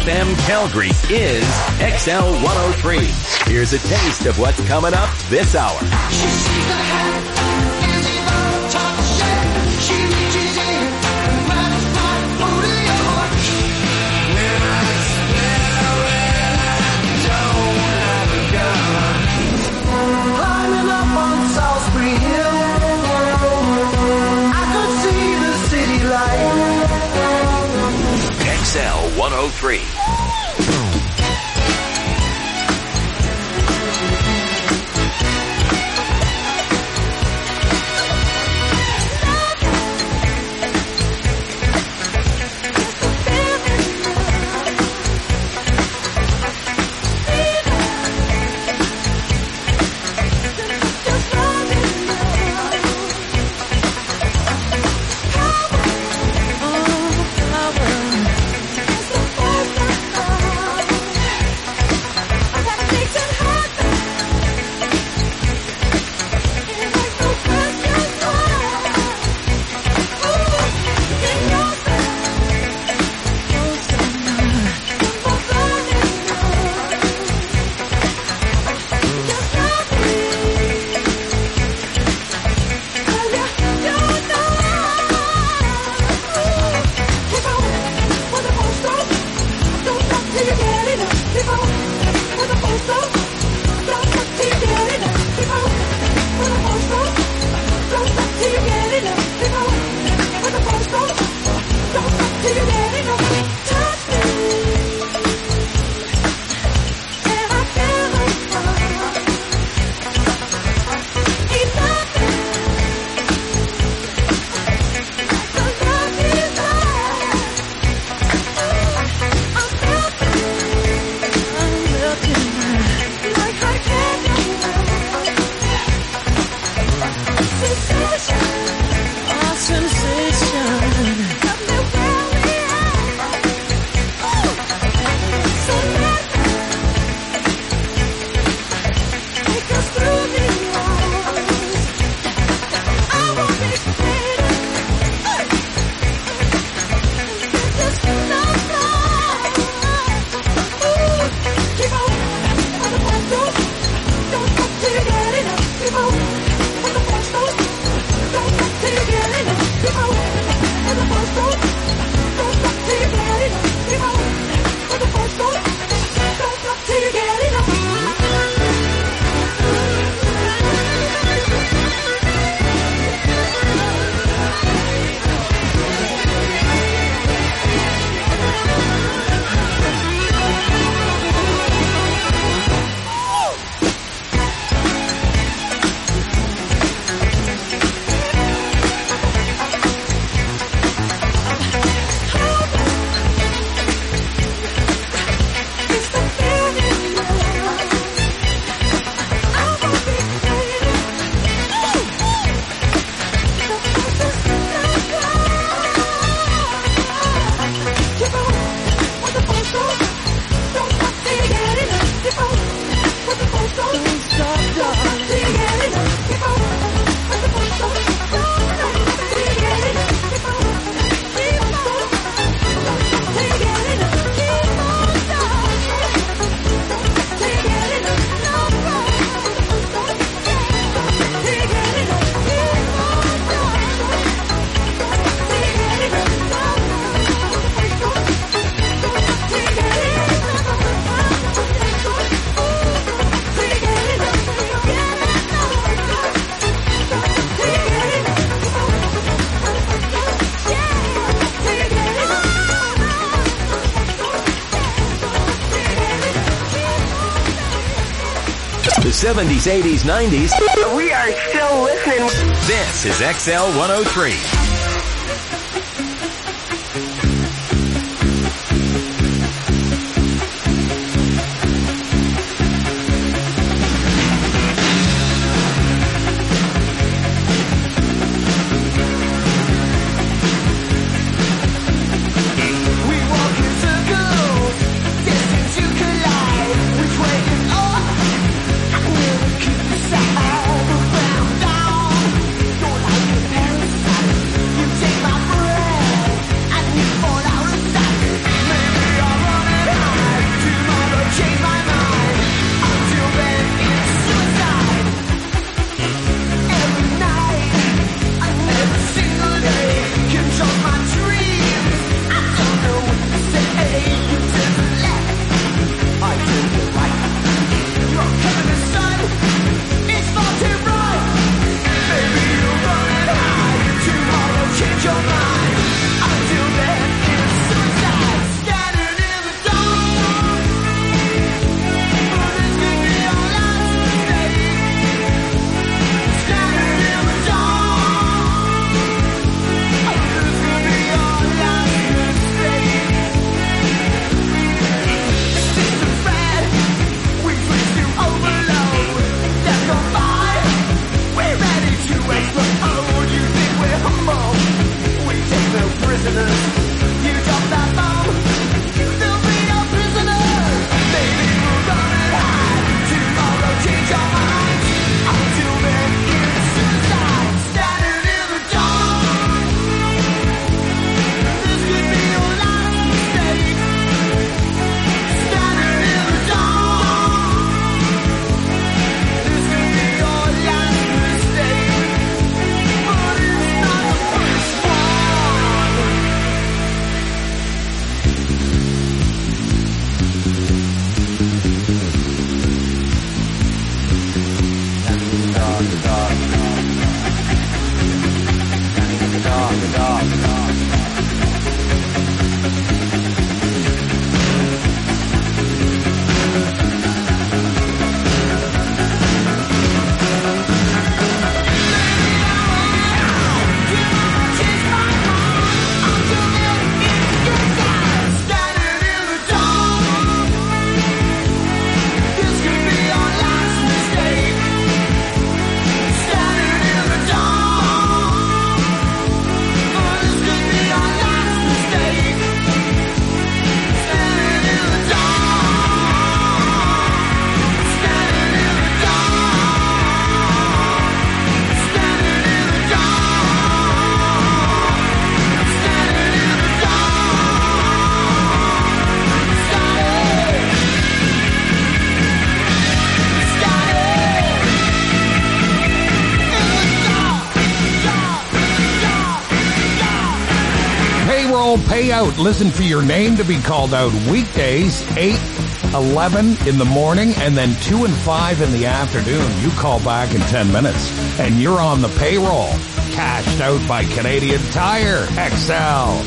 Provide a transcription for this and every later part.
FM Calgary is XL 103. Here's a taste of what's coming up this hour. She sees the hat, easy on top shed. She reaches in and grabs my booty heart. When I smell it, I don't have a gun. Climbing up on Salisbury Hill, I could see the city light. XL 103. The 70s, 80s, 90s. We are still listening. This is XL 103. Keep the side, the ground down. Don't like your parents. Payroll payout. Listen for your name to be called out weekdays, 8, 11 in the morning, and then 2 and 5 in the afternoon. You call back in 10 minutes, and you're on the payroll. Cashed out by Canadian Tire XL.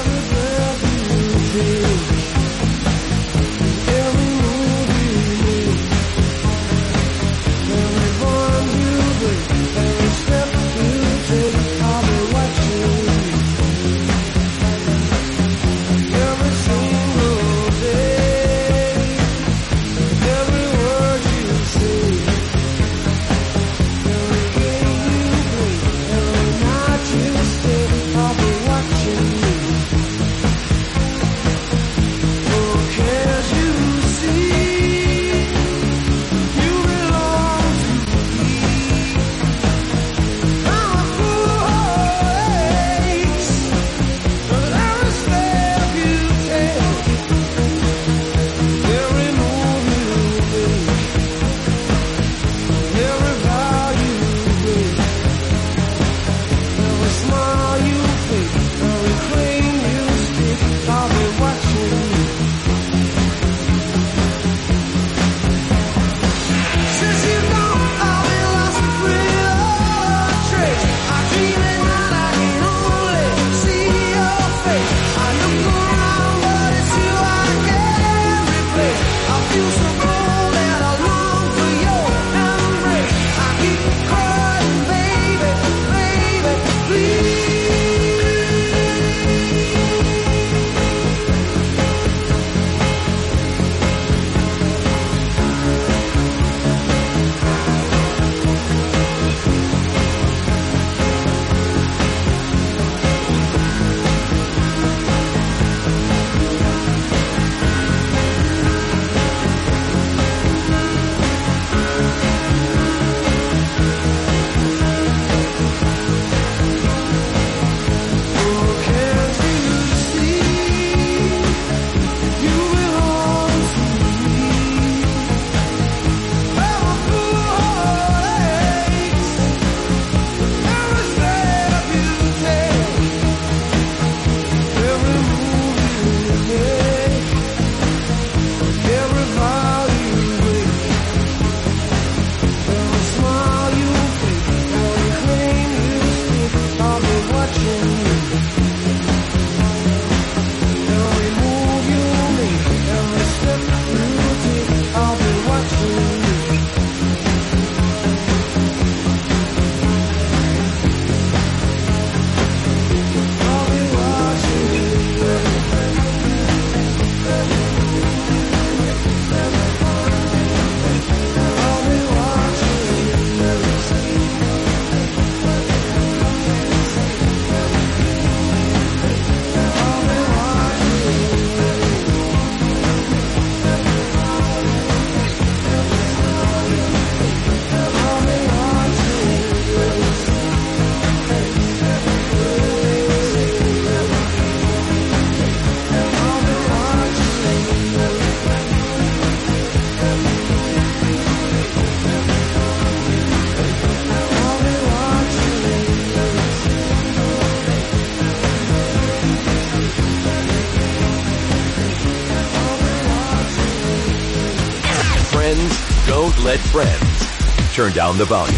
Don't let friends turn down the volume.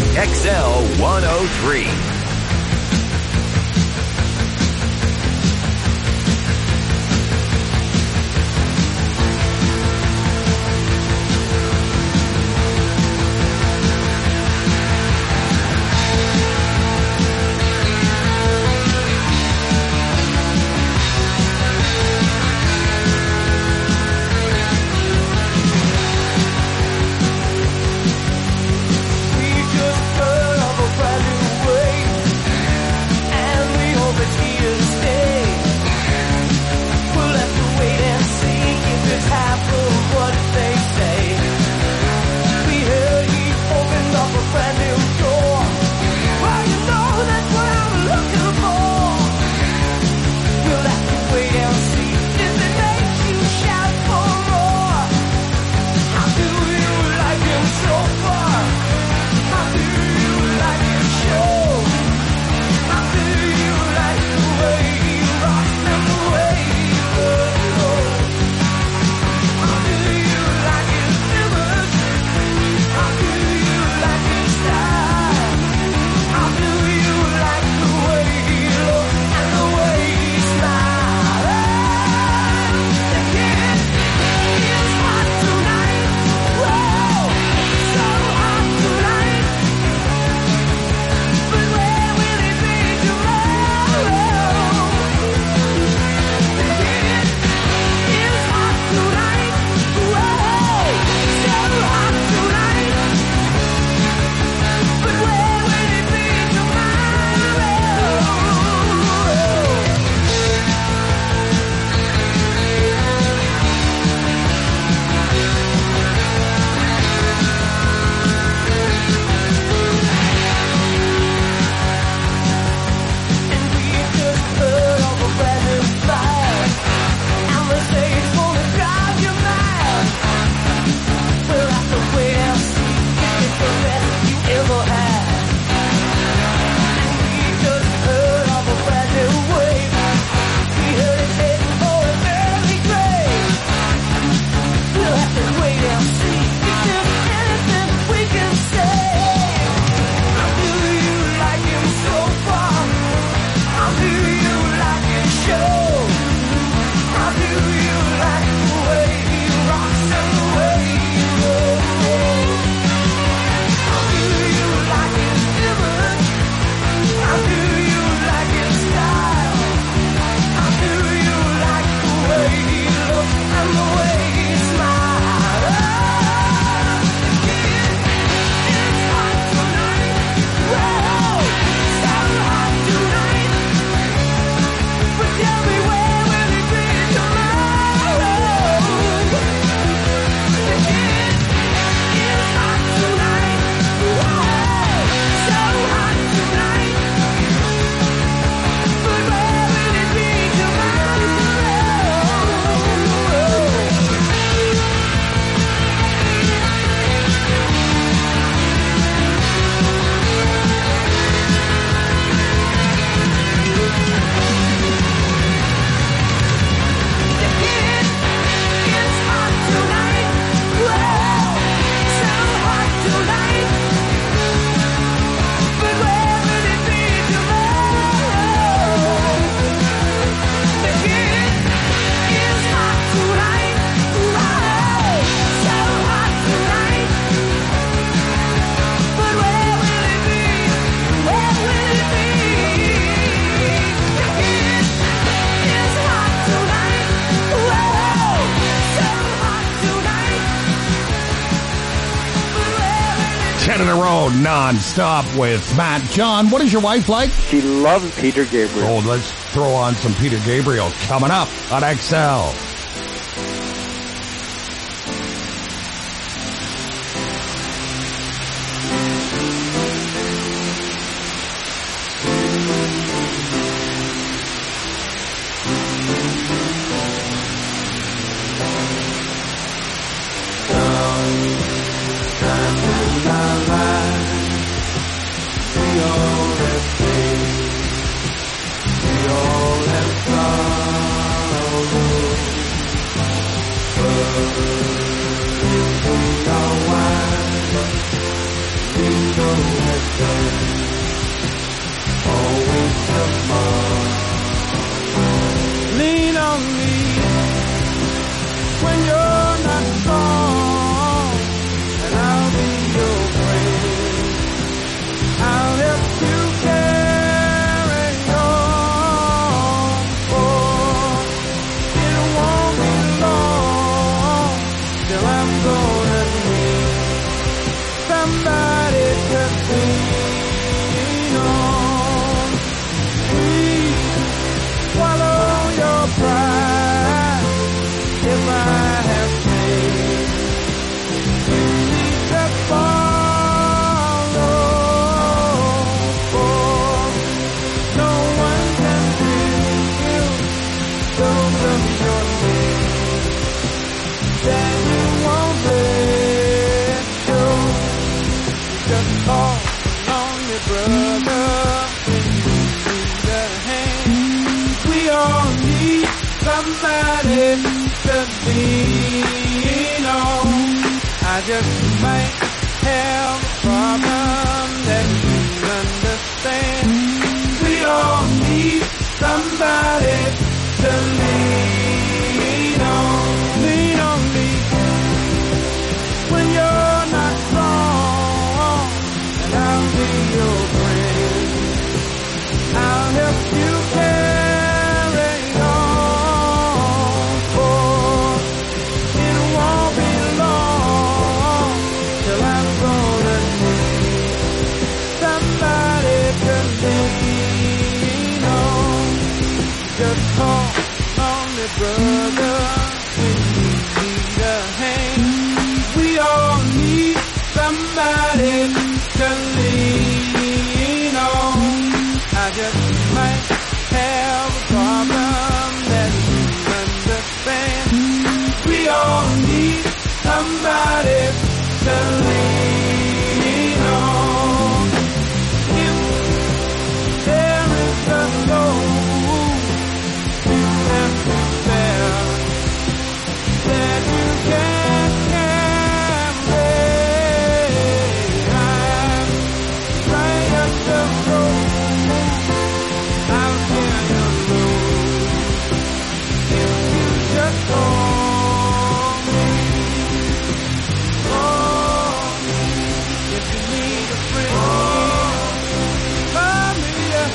XL 103. We just heard of a brand new way. nonstop with Matt. John, what is your wife like? She loves Peter Gabriel. Oh, let's throw on some Peter Gabriel coming up on XL. Lean on me when you're not strong, and I'll be your friend. I'll help you carry on. Oh, it won't be long till I'm gonna need somebody to lean on. Please swallow your pride if I have faith. You need to follow, for no one can feel those of your needs that you won't let go. Just call on your brother when you need a hand. We all need somebody to lean on. I just might have a problem that you understand. We all need somebody to lean on. Lean on me when you're not strong, and I'll be your friend. I'll help you carry on, for it won't be long till I'm gonna need somebody to lean on. Just call on me, brother, when you need a hand. We all need somebody to lean on. I just might have a problem that you understand. We all need somebody to lean on. If there is a load you have to bear that you can't carry, I'm right at the road. I'll bear your load if you just call me. If you need a friend, call me. If you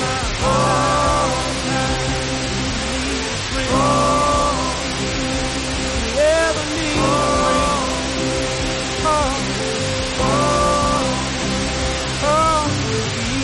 need a friend, if you ever need a friend, call me. Call me.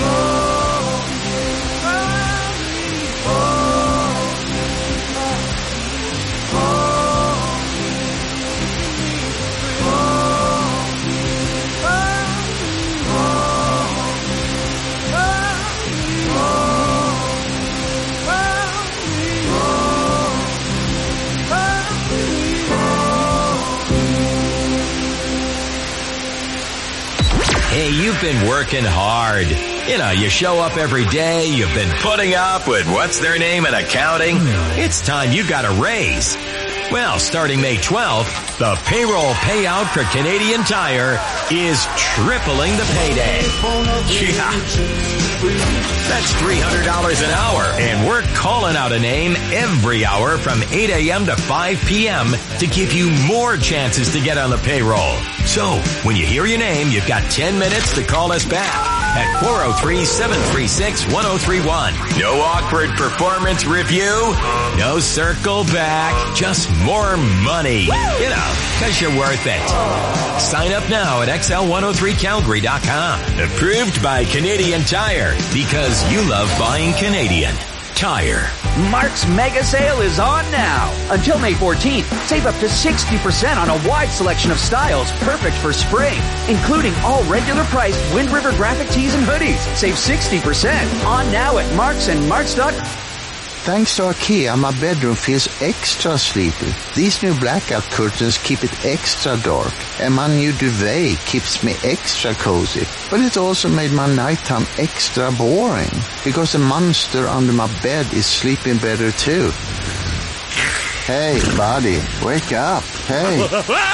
Hey, you've been working hard. You know, you show up every day. You've been putting up with what's their name in accounting. It's time you got a raise. Well, starting May 12th, the payroll payout for Canadian Tire is tripling the payday. Yeah. That's $300 an hour, and we're calling out a name every hour from 8 a.m. to 5 p.m. to give you more chances to get on the payroll. So, when you hear your name, you've got 10 minutes to call us back. at 403-736-1031. No awkward performance review. No circle back. Just more money. You know, because you're worth it. Sign up now at XL103Calgary.com. Approved by Canadian Tire, because you love buying Canadian Tire. Mark's Mega Sale is on now. Until May 14th, save up to 60% on a wide selection of styles perfect for spring, including all regular priced Wind River graphic tees and hoodies. Save 60% on now at Marks and Marks.com. Thanks to IKEA, my bedroom feels extra sleepy. These new blackout curtains keep it extra dark, and my new duvet keeps me extra cozy. But it also made my nighttime extra boring, because the monster under my bed is sleeping better too. Hey, buddy, wake up. Hey.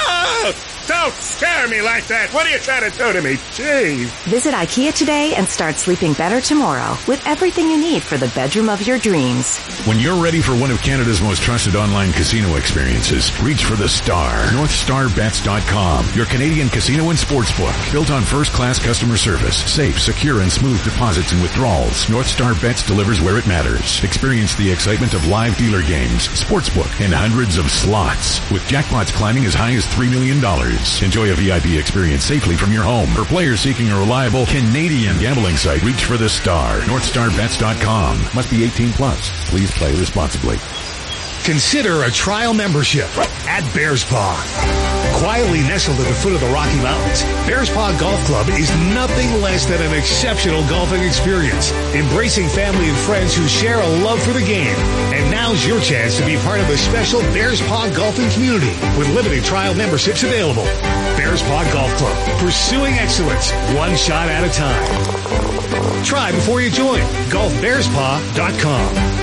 Don't scare me like that. What are you trying to do to me? Jeez. Visit IKEA today and start sleeping better tomorrow with everything you need for the bedroom of your dreams. When you're ready for one of Canada's most trusted online casino experiences, reach for the star. NorthStarBets.com, your Canadian casino and sportsbook. Built on first-class customer service, safe, secure, and smooth deposits and withdrawals. North Star Bets delivers where it matters. Experience the excitement of live dealer games, sportsbook, and hundreds of slots. With jackpots climbing as high as $3 million. Enjoy a VIP experience safely from your home. For players seeking a reliable Canadian gambling site, reach for the star. NorthStarBets.com. Must be 18 plus. Please play responsibly. Consider a trial membership at Bears Paw. Quietly nestled at the foot of the Rocky Mountains, Bears Paw Golf Club is nothing less than an exceptional golfing experience, embracing family and friends who share a love for the game. And now's your chance to be part of the special Bears Paw golfing community with limited trial memberships available. Bears Paw Golf Club, pursuing excellence one shot at a time. Try before you join. GolfBearsPaw.com.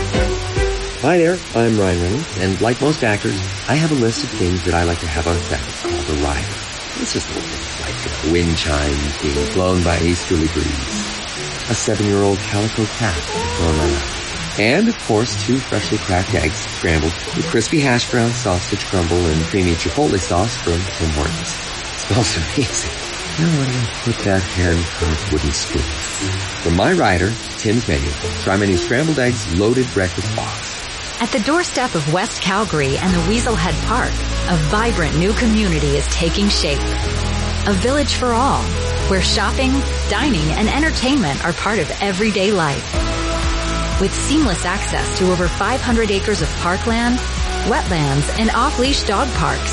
Hi there, I'm Ryan Reynolds, and like most actors, I have a list of things that I like to have on set called a rider. It's just little things like wind chimes being blown by a easterly breeze, a 7-year-old calico cat on my lap, and of course 2 freshly cracked eggs scrambled with crispy hash brown sausage crumble and creamy chipotle sauce from Tim Hortons. It smells amazing. Now I'm going to put that hand-carved wooden spoon. From my rider, Tim's Menu, try my new scrambled eggs loaded breakfast box. At the doorstep of West Calgary and the Weaselhead Park, a vibrant new community is taking shape. A village for all, where shopping, dining, and entertainment are part of everyday life. With seamless access to over 500 acres of parkland, wetlands, and off-leash dog parks.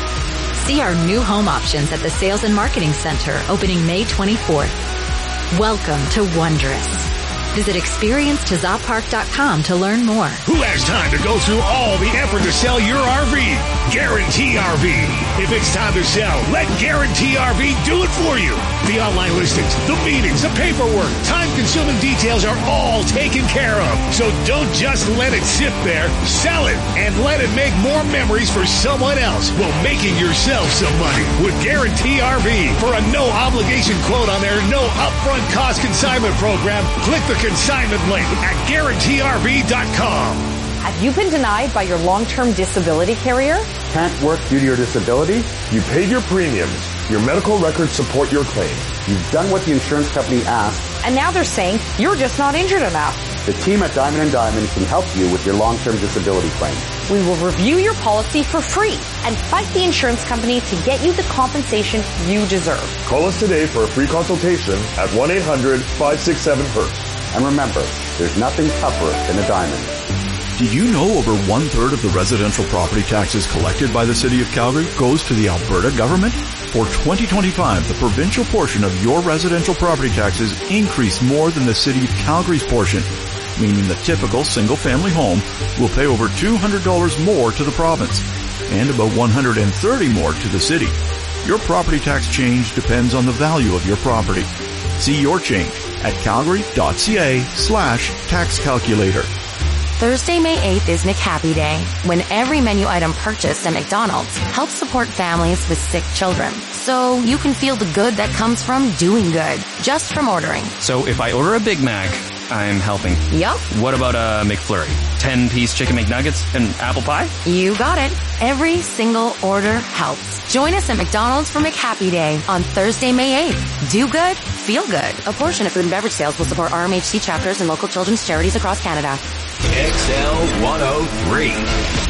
See our new home options at the Sales and Marketing Center opening May 24th. Welcome to Wondrous. Visit experience2zoppark.com to learn more. Who has time to go through all the effort to sell your RV? Guarantee RV. If it's time to sell, let Guarantee RV do it for you. The online listings, the meetings, the paperwork, time-consuming details are all taken care of. So don't just let it sit there. Sell it and let it make more memories for someone else while making yourself some money. With Guarantee RV, for a no-obligation quote on their no upfront cost consignment program, click the consignment link at GuaranteeRV.com. Have you been denied by your long-term disability carrier? Can't work due to your disability? You paid your premiums. Your medical records support your claim. You've done what the insurance company asked. And now they're saying you're just not injured enough. The team at Diamond & Diamond can help you with your long-term disability claim. We will review your policy for free and fight the insurance company to get you the compensation you deserve. Call us today for a free consultation at 1-800-567-HURT. And remember, there's nothing tougher than a diamond. Did you know over 1/3 of the residential property taxes collected by the City of Calgary goes to the Alberta government? For 2025, the provincial portion of your residential property taxes increased more than the City of Calgary's portion, meaning the typical single-family home will pay over $200 more to the province and about $130 more to the city. Your property tax change depends on the value of your property. See your change at calgary.ca/tax calculator. Thursday, May 8th is McHappy Day, when every menu item purchased at McDonald's helps support families with sick children. So you can feel the good that comes from doing good, just from ordering. So if I order a Big Mac, I'm helping. Yup. What about a McFlurry? 10-piece chicken McNuggets and apple pie? You got it. Every single order helps. Join us at McDonald's for McHappy Day on Thursday, May 8th. Do good, feel good. A portion of food and beverage sales will support RMHC chapters and local children's charities across Canada. XL 103.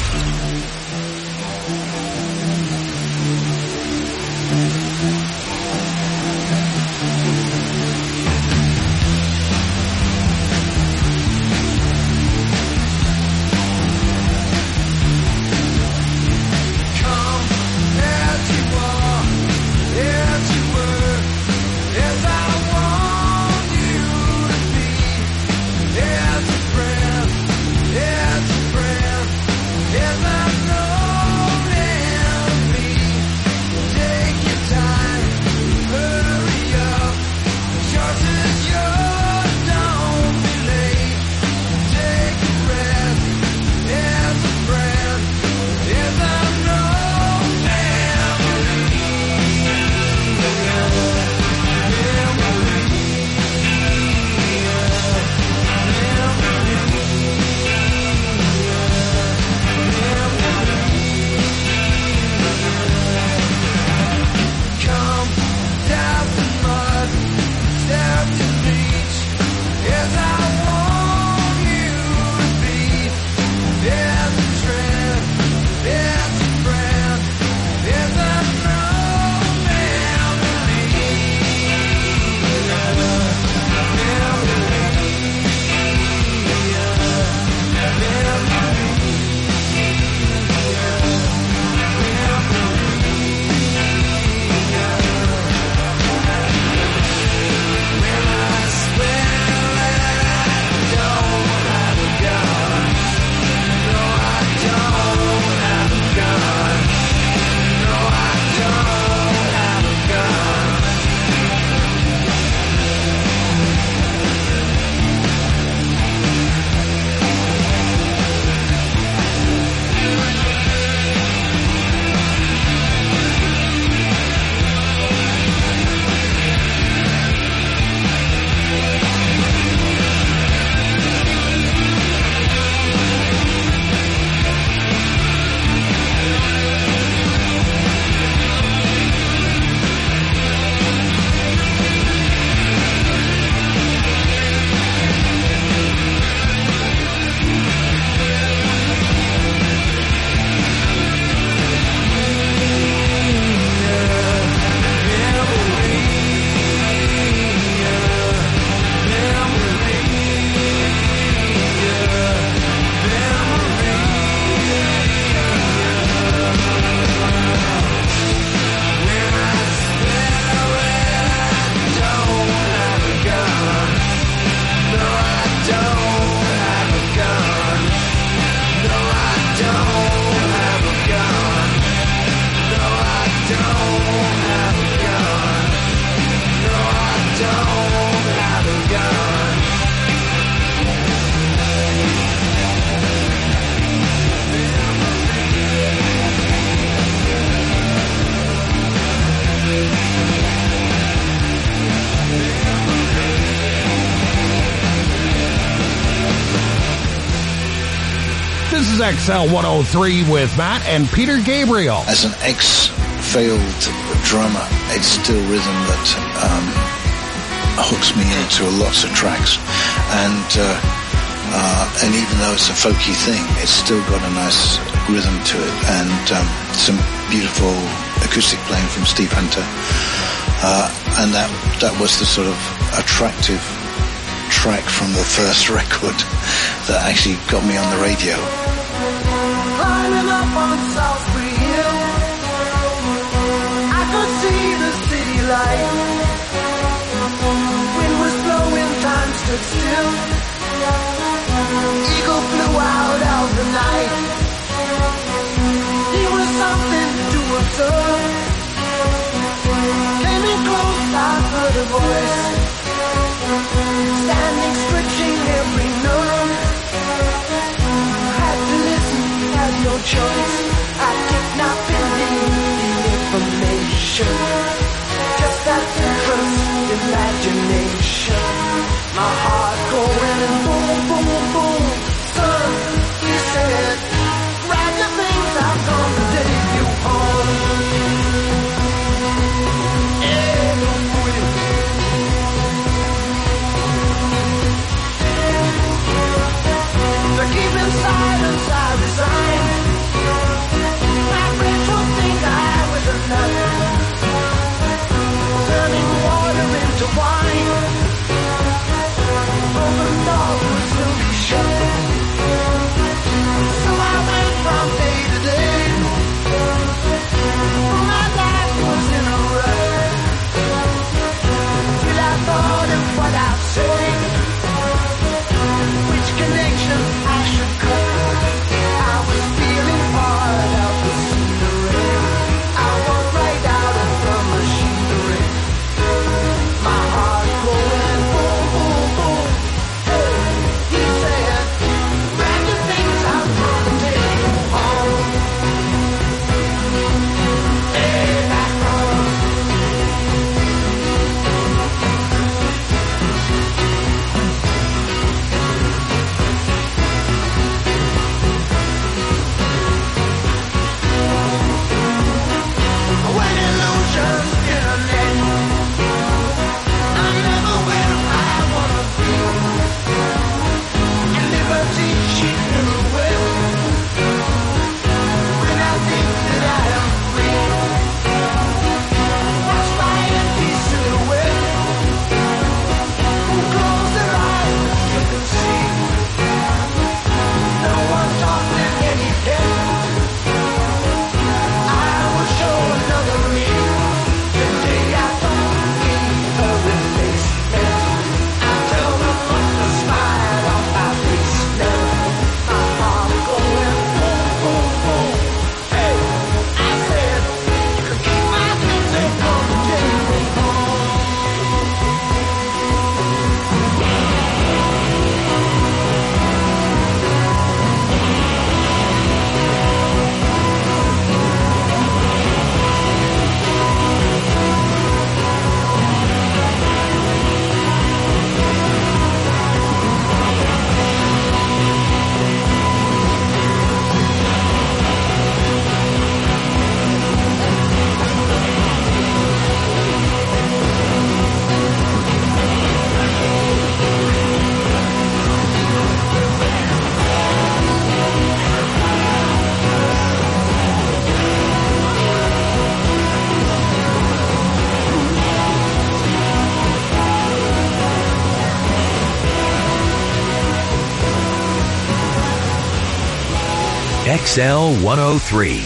This is XL 103 with Matt and Peter Gabriel. As an ex-failed drummer, it's still rhythm that hooks me into lots of tracks. And even though it's a folky thing, it's still got a nice rhythm to it. And some beautiful acoustic playing from Steve Hunter. And that was the sort of attractive track from the first record that actually got me on the radio. Climbing up on Salisbury Hill, I could see the city light. Wind was blowing, time stood still. Eagle flew out of the night. He was something to observe. Came in close, I heard a voice, standing, stretching every nerve. Had to listen, had no choice. I did not believe in information, just that interest, imagination. My heart going XL 103.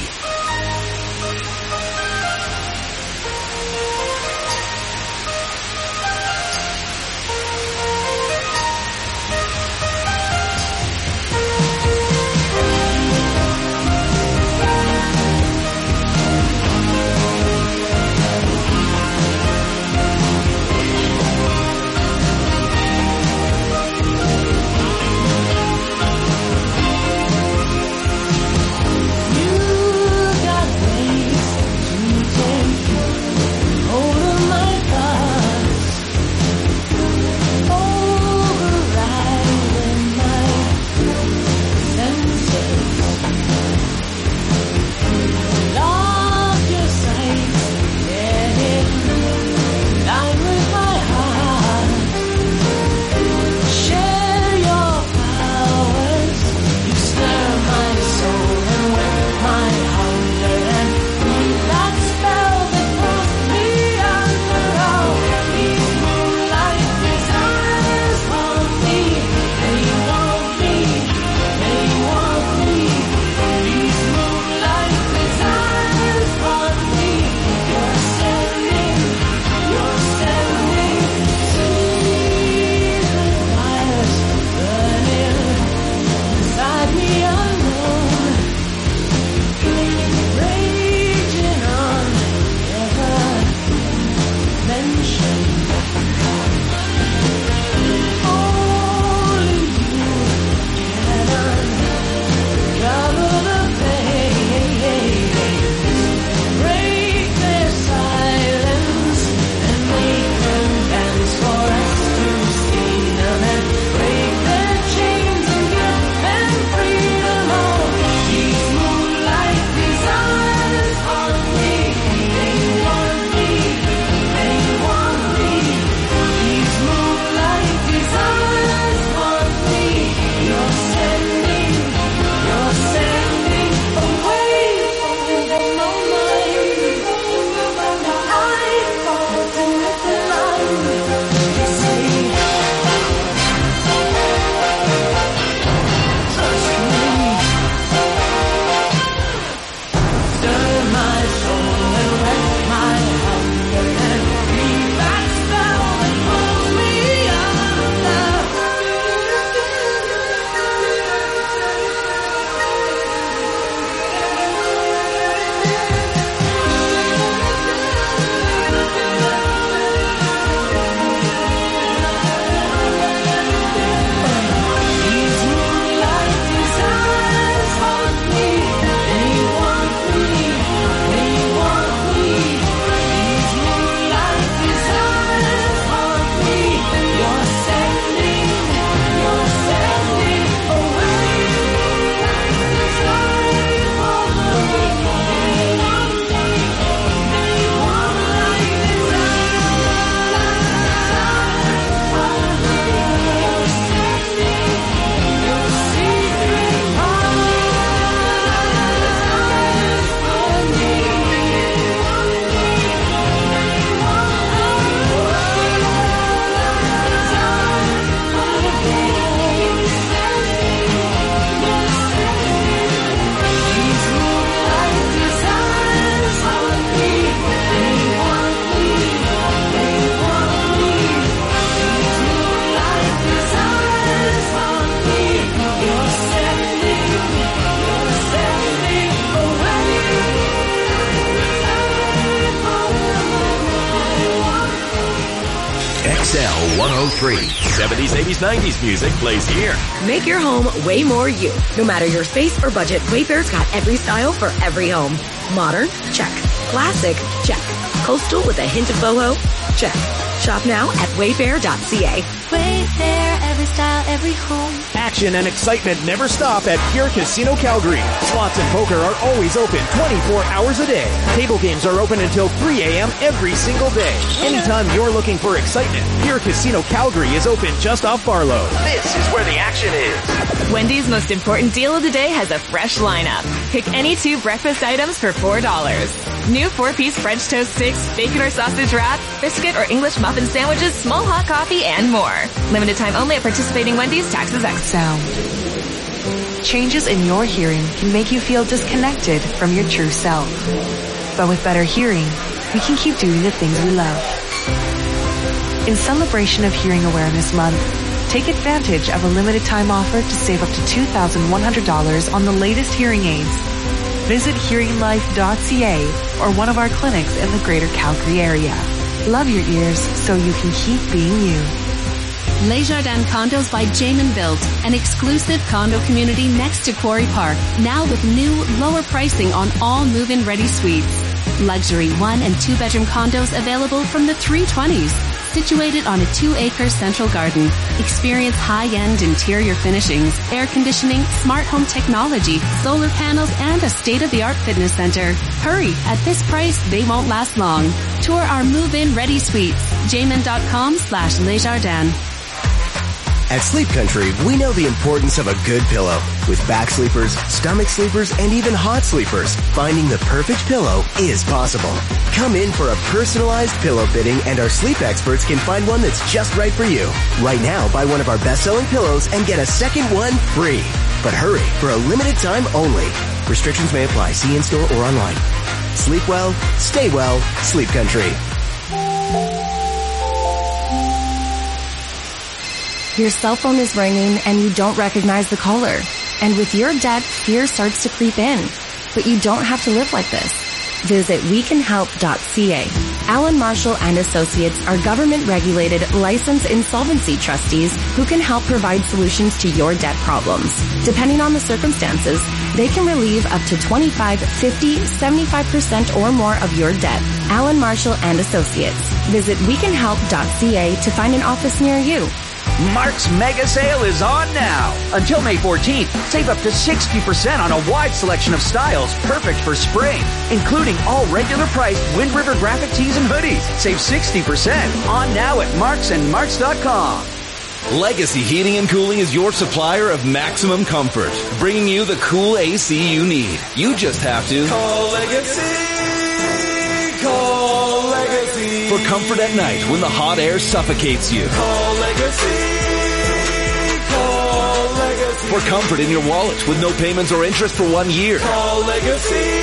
XL 103. 70s, 80s, 90s music plays here. Make your home way more you. No matter your space or budget, Wayfair's got every style for every home. Modern? Check. Classic? Check. Coastal with a hint of boho? Check. Shop now at wayfair.ca. Wayfair, every style, every home. Action and excitement never stop at Pure Casino Calgary. Slots and poker are always open 24 hours a day. Table games are open until 3 a.m. every single day. Anytime you're looking for excitement, Pure Casino Calgary is open just off Barlow. This is where the action is. Wendy's most important deal of the day has a fresh lineup. Pick any 2 breakfast items for $4. New 4-piece French toast sticks, bacon or sausage wrap, biscuit or English muffin sandwiches, small hot coffee, and more. Limited time only at participating Wendy's. Taxes extra. Changes in your hearing can make you feel disconnected from your true self. But with better hearing, we can keep doing the things we love. In celebration of Hearing Awareness Month, take advantage of a limited time offer to save up to $2,100 on the latest hearing aids. Visit hearinglife.ca or one of our clinics in the Greater Calgary area. Love your ears so you can keep being you. Les Jardins Condos by Jamin Built, an exclusive condo community next to Quarry Park, now with new, lower pricing on all move-in ready suites. Luxury 1 and 2 bedroom condos available from the 320s, situated on a 2-acre central garden. Experience high-end interior finishings, air conditioning, smart home technology, solar panels, and a state-of-the-art fitness center. Hurry, at this price, they won't last long. Tour our move-in ready suites, jamin.com/Lesjardins. At Sleep Country, we know the importance of a good pillow. With back sleepers, stomach sleepers, and even hot sleepers, finding the perfect pillow is possible. Come in for a personalized pillow fitting, and our sleep experts can find one that's just right for you. Right now, buy one of our best-selling pillows and get a second one free. But hurry, for a limited time only. Restrictions may apply. See in-store or online. Sleep well, stay well, Sleep Country. Your cell phone is ringing and you don't recognize the caller. And with your debt, fear starts to creep in. But you don't have to live like this. Visit wecanhelp.ca. Alan Marshall and Associates are government-regulated, licensed insolvency trustees who can help provide solutions to your debt problems. Depending on the circumstances, they can relieve up to 25, 50, 75% or more of your debt. Alan Marshall and Associates. Visit wecanhelp.ca to find an office near you. Mark's Mega Sale is on now. Until May 14th, save up to 60% on a wide selection of styles perfect for spring, including all regular priced Wind River graphic tees and hoodies. Save 60% on now at marksandmarks.com. Legacy Heating and Cooling is your supplier of maximum comfort, bringing you the cool AC you need. You just have to Call Legacy. Call Legacy. For comfort at night when the hot air suffocates you. Call Legacy. Call Legacy. For comfort in your wallet with no payments or interest for 1 year. Call Legacy.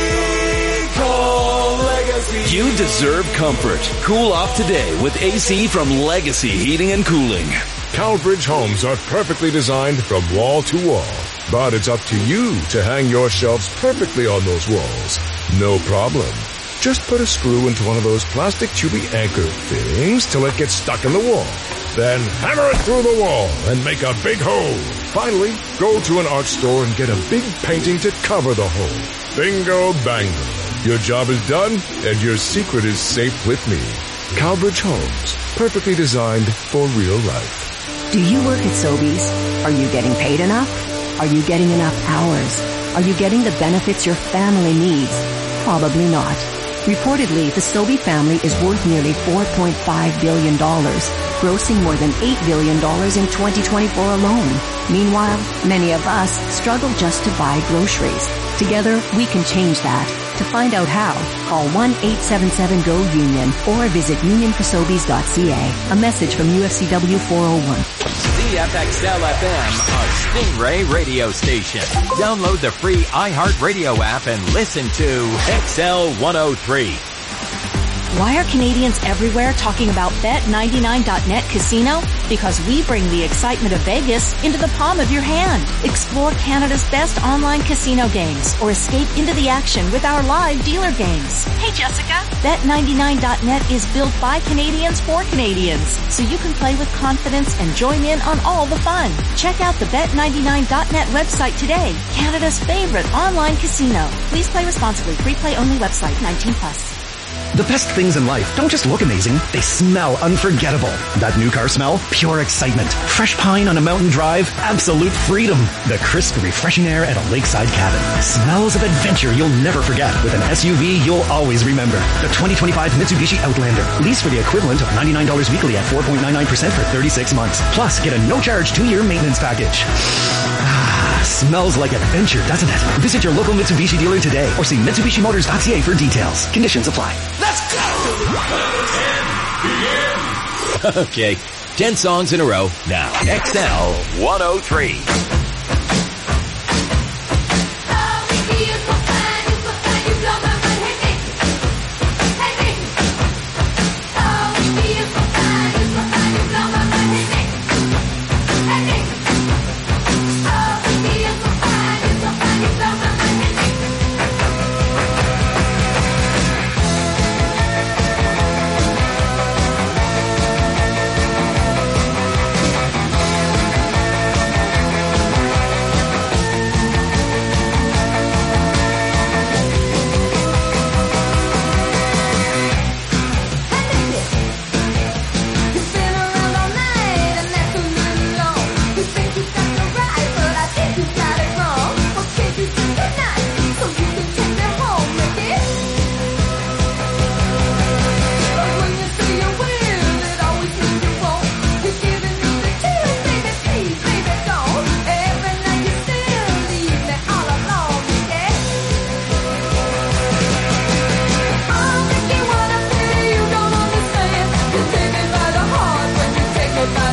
Call Legacy. You deserve comfort. Cool off today with AC from Legacy Heating and Cooling. Cowbridge homes are perfectly designed from wall to wall, but it's up to you to hang your shelves perfectly on those walls. No problem. Just put a screw into one of those plastic tubey anchor things till it gets stuck in the wall. Then hammer it through the wall and make a big hole. Finally, go to an art store and get a big painting to cover the hole. Bingo bango. Your job is done and your secret is safe with me. Cowbridge Homes, perfectly designed for real life. Do you work at Sobeys? Are you getting paid enough? Are you getting enough hours? Are you getting the benefits your family needs? Probably not. Reportedly, the Sobey family is worth nearly $4.5 billion, grossing more than $8 billion in 2024 alone. Meanwhile, many of us struggle just to buy groceries. Together, we can change that. To find out how, call 1-877-GO-UNION or visit unionforsobeys.ca. A message from UFCW 401. CFXL FM, a Stingray radio station. Download the free iHeartRadio app and listen to XL 103. Why are Canadians everywhere talking about Bet99.net Casino? Because we bring the excitement of Vegas into the palm of your hand. Explore Canada's best online casino games or escape into the action with our live dealer games. Hey Jessica, Bet99.net is built by Canadians for Canadians, so you can play with confidence and join in on all the fun. Check out the Bet99.net website today, Canada's favorite online casino. Please play responsibly. Free play only website, 18+. The best things in life don't just look amazing, they smell unforgettable. That new car smell? Pure excitement. Fresh pine on a mountain drive? Absolute freedom. The crisp, refreshing air at a lakeside cabin. Smells of adventure you'll never forget. With an SUV you'll always remember. The 2025 Mitsubishi Outlander. Lease for the equivalent of $99 weekly at 4.99% for 36 months. Plus, get a no-charge 2-year maintenance package. Smells like adventure, doesn't it? Visit your local Mitsubishi dealer today or see MitsubishiMotors.ca for details. Conditions apply. Let's go! Okay, 10 songs in a row. Now, XL 103.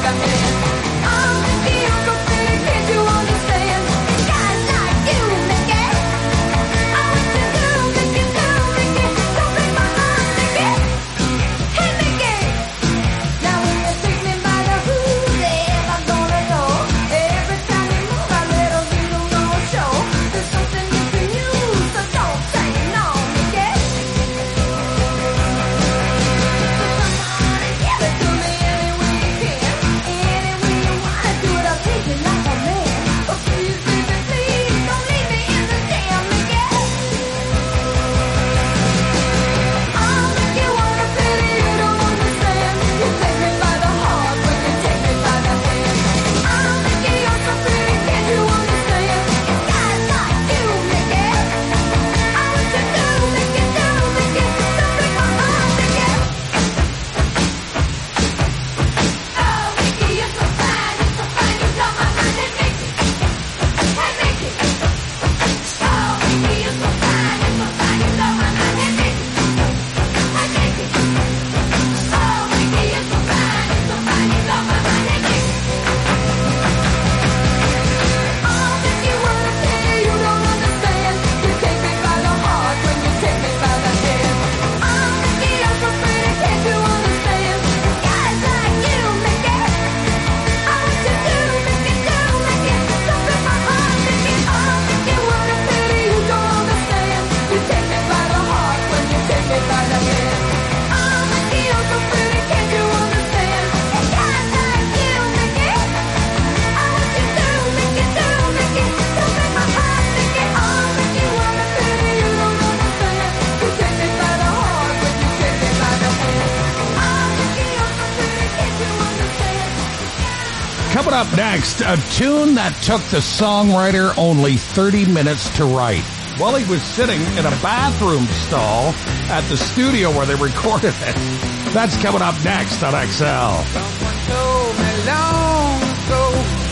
Coming up next, a tune that took the songwriter only 30 minutes to write. While he was sitting in a bathroom stall at the studio where they recorded it. That's coming up next on XL. Someone told me long ago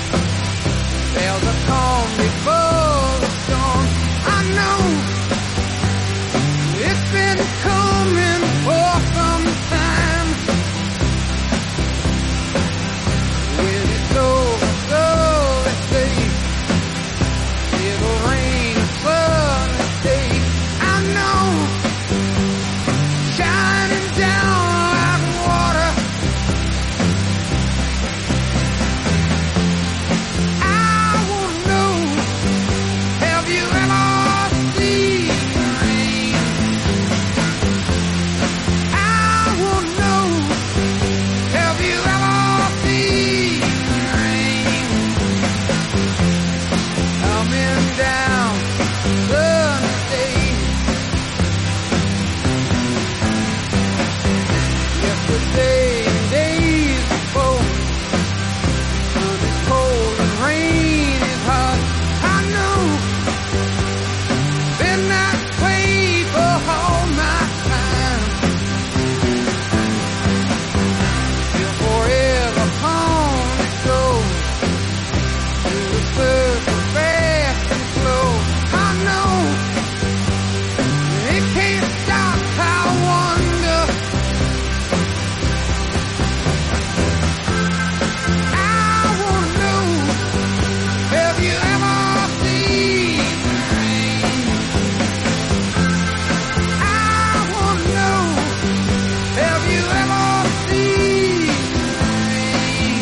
there's a calm before the storm. I know it's been coming for some time. When it's over, so they say it'll rain a sunny day. I know, shining down like water. I wanna know, have you ever seen rain? I wanna know, have you ever seen rain? Coming down sunny day. Yesterday and days before, sun is cold and rain is hot. I know, been that way for all my time. Till forever come it goes, through the circle fast and slow. I know, it can't stop. I wonder, I wanna know, have you ever seen rain? I wanna know, have you ever seen rain?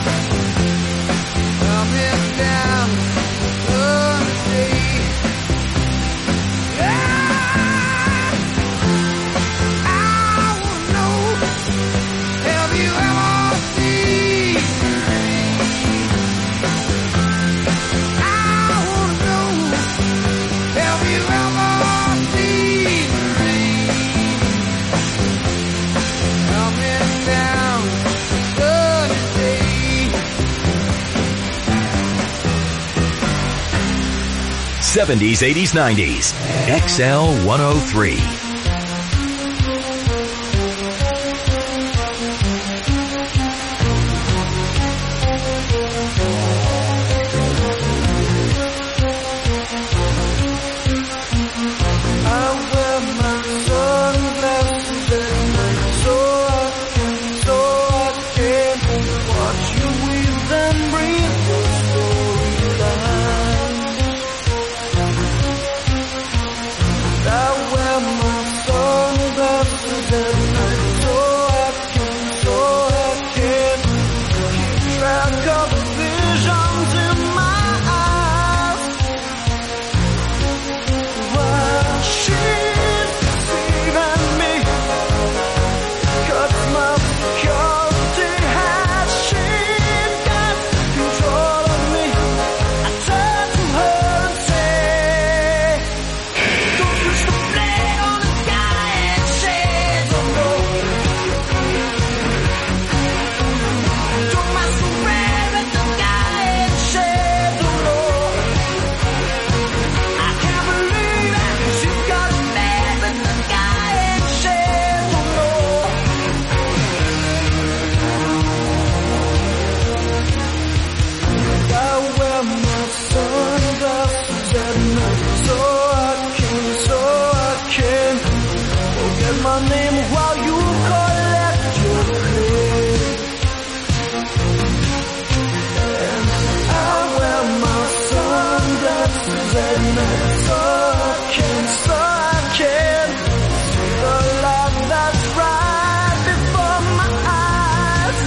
Coming down sunny day. I wanna know, have you ever seen rain? I wanna know, have you ever seen rain? Coming down sunny day. 70s, 80s, 90s. XL 103. I wear my sunglasses at night so I can watch you stuck up visions in my eyes. Well, she's deceiving me, 'cause my security has she got control of me. I turn to her and say, don't push the blade on the guy and shades of no. Don't masquerade with the guy and shades of no. I can't believe it, she's got a man with the guy and shades of no. I wear my sunglasses at night so I can forget my name while you collect your pay. And I wear my sunglasses at night so I can see the light that's right before my eyes.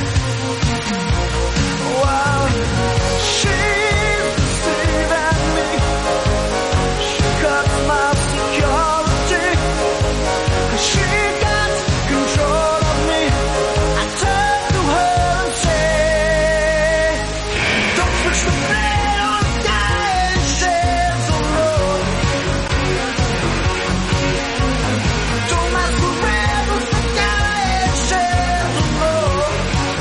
Wow, she's deceiving me. She got my security. She got control of me. I turn to her and say, don't push the blade on the guy and shades of road. Don't masquerade with the guy and shades of road.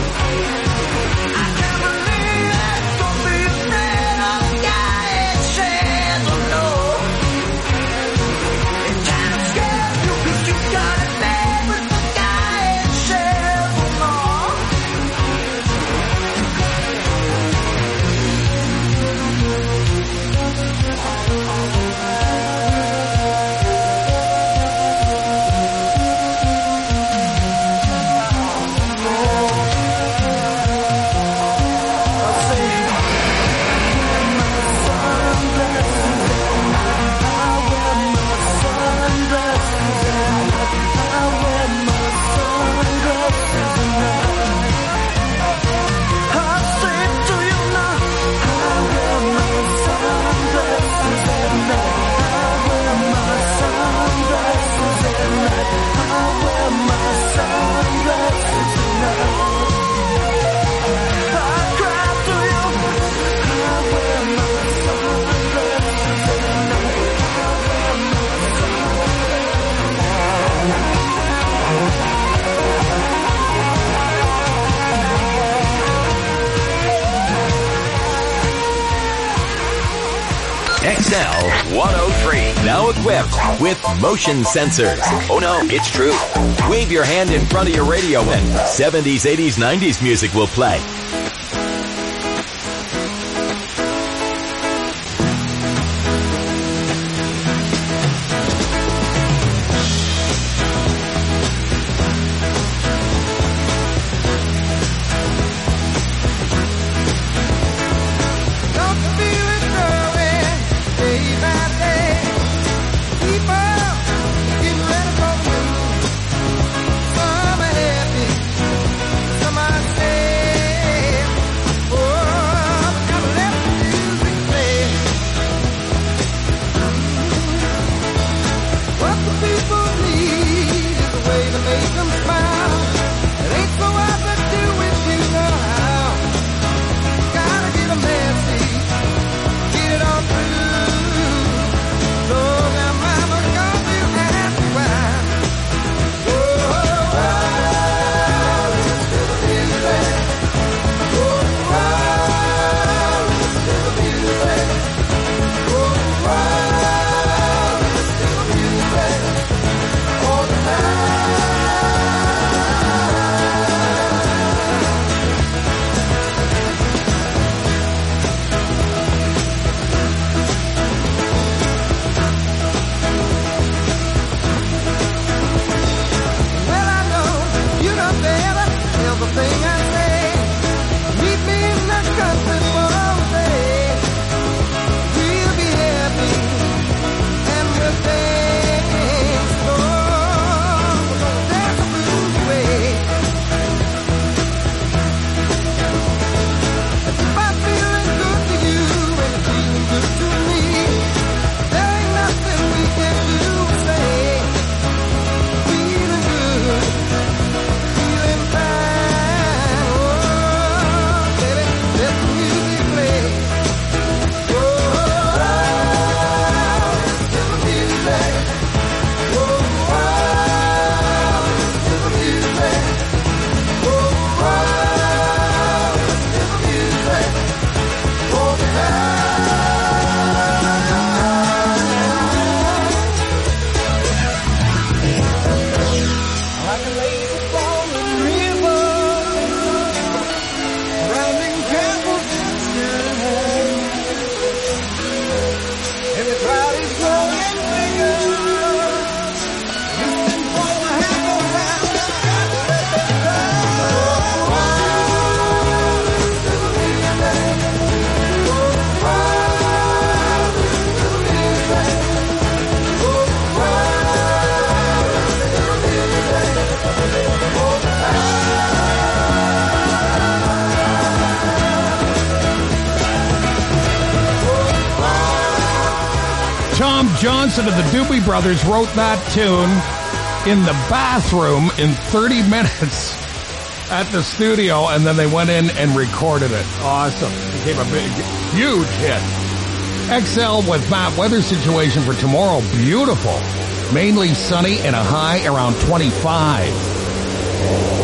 I can't believe it. Don't be afraid of the guy and shades of road. It kind of scares you 'cause you got it bad with the guy and shades of road. XL 103, now equipped with motion sensors. Oh no, it's true. Wave your hand in front of your radio and 70s, 80s, 90s music will play. Don't feel it growing day by day. People getting ready for blue. Some are happy, some are sad. Tom Johnson of the Doobie Brothers wrote that tune in the bathroom in 30 minutes at the studio, and then they went in and recorded it. Awesome. It became a big, huge hit. XL with Matt. Weather situation for tomorrow, beautiful. Mainly sunny and a high around 25.